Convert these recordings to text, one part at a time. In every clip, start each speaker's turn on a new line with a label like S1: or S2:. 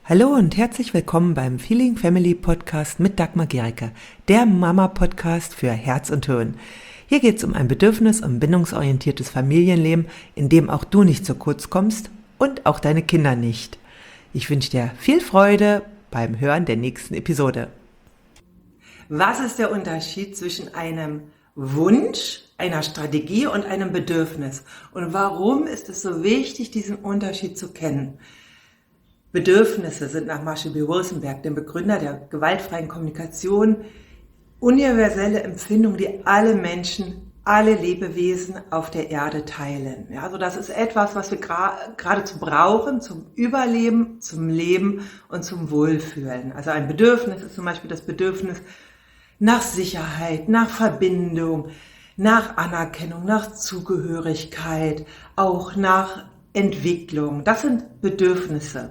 S1: Hallo und herzlich willkommen beim Feeling Family Podcast mit Dagmar Gericke, der Mama-Podcast für Herz und Hirn. Hier geht es um ein bedürfnis- und bindungsorientiertes Familienleben, in dem auch du nicht zu kurz kommst und auch deine Kinder nicht. Ich wünsche dir viel Freude beim Hören der nächsten Episode.
S2: Was ist der Unterschied zwischen einem Wunsch, einer Strategie und einem Bedürfnis? Und warum ist es so wichtig, diesen Unterschied zu kennen? Bedürfnisse sind nach Marshall B. Rosenberg, dem Begründer der gewaltfreien Kommunikation, universelle Empfindungen, die alle Menschen, alle Lebewesen auf der Erde teilen. Ja, also das ist etwas, was wir geradezu brauchen zum Überleben, zum Leben und zum Wohlfühlen. Also ein Bedürfnis ist zum Beispiel das Bedürfnis nach Sicherheit, nach Verbindung, nach Anerkennung, nach Zugehörigkeit, auch nach Entwicklung. Das sind Bedürfnisse.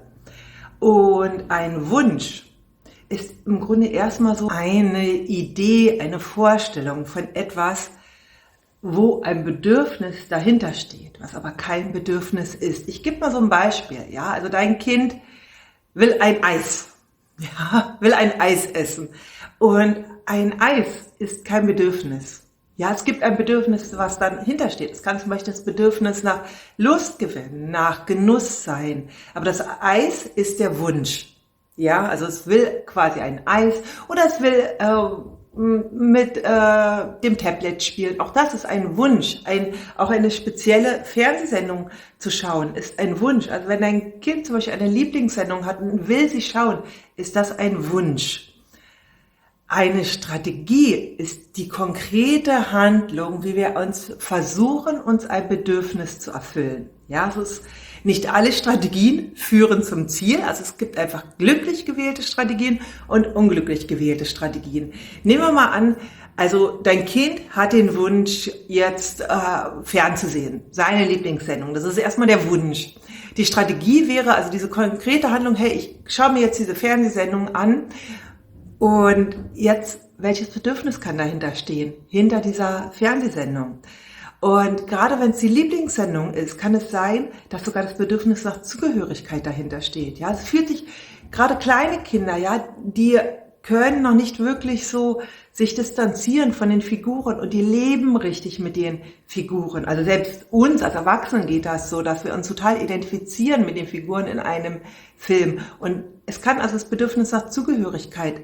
S2: Und ein Wunsch ist im Grunde erstmal so eine Idee, eine Vorstellung von etwas, wo ein Bedürfnis dahinter steht, was aber kein Bedürfnis ist. Ich gebe mal so ein Beispiel, ja, also dein Kind will ein Eis, ja, will ein Eis essen und ein Eis ist kein Bedürfnis. Ja, es gibt ein Bedürfnis, was dann hintersteht. Es kann zum Beispiel das Bedürfnis nach Lustgewinn, nach Genuss sein. Aber das Eis ist der Wunsch. Ja, also es will quasi ein Eis oder es will mit dem Tablet spielen. Auch das ist ein Wunsch. Auch eine spezielle Fernsehsendung zu schauen ist ein Wunsch. Also wenn dein Kind zum Beispiel eine Lieblingssendung hat und will sie schauen, ist das ein Wunsch. Eine Strategie ist die konkrete Handlung, wie wir uns versuchen, uns ein Bedürfnis zu erfüllen. Ja, es ist nicht alle Strategien führen zum Ziel. Also es gibt einfach glücklich gewählte Strategien und unglücklich gewählte Strategien. Nehmen wir mal an, also dein Kind hat den Wunsch, jetzt fernzusehen, seine Lieblingssendung. Das ist erstmal der Wunsch. Die Strategie wäre also diese konkrete Handlung, hey, ich schaue mir jetzt diese Fernsehsendung an. Und jetzt, welches Bedürfnis kann dahinter stehen, hinter dieser Fernsehsendung? Und gerade wenn es die Lieblingssendung ist, kann es sein, dass sogar das Bedürfnis nach Zugehörigkeit dahinter steht. Ja, es fühlt sich, gerade kleine Kinder, ja, die können noch nicht wirklich so sich distanzieren von den Figuren und die leben richtig mit den Figuren. Also selbst uns als Erwachsenen geht das so, dass wir uns total identifizieren mit den Figuren in einem Film. Und es kann also das Bedürfnis nach Zugehörigkeit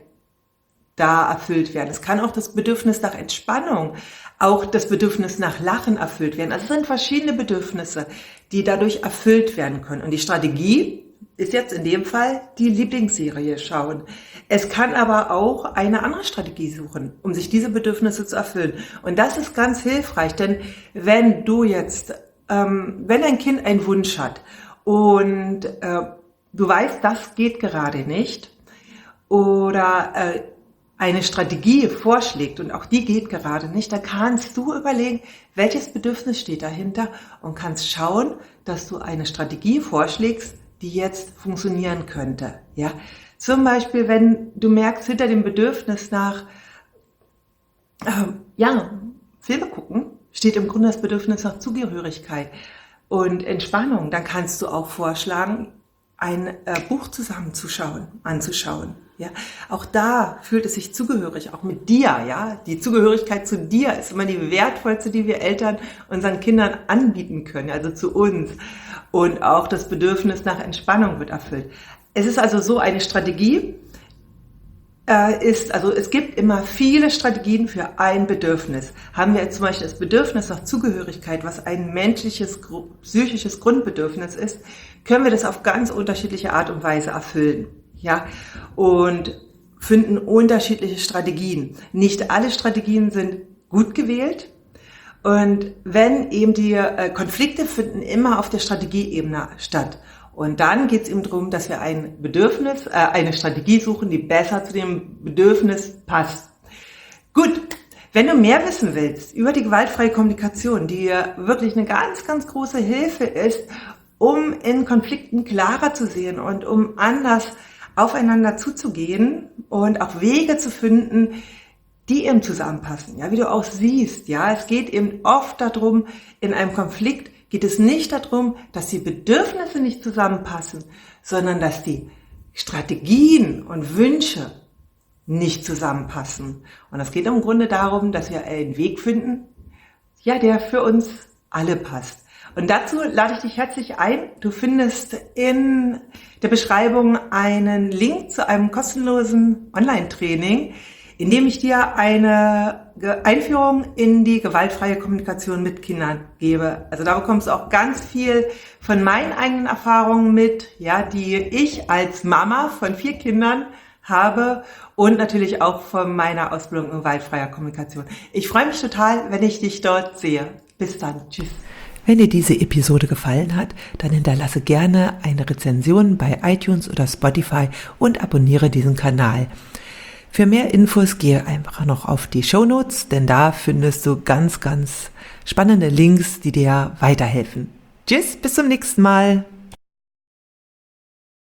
S2: da erfüllt werden. Es kann auch das Bedürfnis nach Entspannung, auch das Bedürfnis nach Lachen erfüllt werden. Also es sind verschiedene Bedürfnisse, die dadurch erfüllt werden können. Und die Strategie ist jetzt in dem Fall die Lieblingsserie schauen. Es kann aber auch eine andere Strategie suchen, um sich diese Bedürfnisse zu erfüllen. Und das ist ganz hilfreich, denn wenn du jetzt, wenn dein Kind einen Wunsch hat und du weißt, das geht gerade nicht oder eine Strategie vorschlägt und auch die geht gerade nicht, dann kannst du überlegen, welches Bedürfnis steht dahinter und kannst schauen, dass du eine Strategie vorschlägst, die jetzt funktionieren könnte. Ja, zum Beispiel, wenn du merkst, hinter dem Bedürfnis nach Filme gucken, steht im Grunde das Bedürfnis nach Zugehörigkeit und Entspannung, dann kannst du auch vorschlagen, ein Buch anzuschauen. Ja, auch da fühlt es sich zugehörig, auch mit dir, ja. Die Zugehörigkeit zu dir ist immer die wertvollste, die wir Eltern unseren Kindern anbieten können, also zu uns. Und auch das Bedürfnis nach Entspannung wird erfüllt. Es ist also so, eine Strategie es gibt immer viele Strategien für ein Bedürfnis. Haben wir jetzt zum Beispiel das Bedürfnis nach Zugehörigkeit, was ein menschliches, psychisches Grundbedürfnis ist, können wir das auf ganz unterschiedliche Art und Weise erfüllen. Ja, und finden unterschiedliche Strategien. Nicht alle Strategien sind gut gewählt. Und wenn eben die Konflikte finden immer auf der Strategieebene statt. Und dann geht es eben darum, dass wir eine Strategie suchen, die besser zu dem Bedürfnis passt. Gut, wenn du mehr wissen willst über die gewaltfreie Kommunikation, die wirklich eine ganz, ganz große Hilfe ist, um in Konflikten klarer zu sehen und um anders aufeinander zuzugehen und auch Wege zu finden, die eben zusammenpassen. Ja, wie du auch siehst, ja, es geht eben oft darum, in einem Konflikt geht es nicht darum, dass die Bedürfnisse nicht zusammenpassen, sondern dass die Strategien und Wünsche nicht zusammenpassen. Und es geht im Grunde darum, dass wir einen Weg finden, ja, der für uns alle passt. Und dazu lade ich dich herzlich ein. Du findest in der Beschreibung einen Link zu einem kostenlosen Online-Training, in dem ich dir eine Einführung in die gewaltfreie Kommunikation mit Kindern gebe. Also da bekommst du auch ganz viel von meinen eigenen Erfahrungen mit, ja, die ich als Mama von 4 Kindern habe und natürlich auch von meiner Ausbildung in gewaltfreier Kommunikation. Ich freue mich total, wenn ich dich dort sehe. Bis dann. Tschüss.
S1: Wenn dir diese Episode gefallen hat, dann hinterlasse gerne eine Rezension bei iTunes oder Spotify und abonniere diesen Kanal. Für mehr Infos gehe einfach noch auf die Shownotes, denn da findest du ganz, ganz spannende Links, die dir weiterhelfen. Tschüss, bis zum nächsten Mal.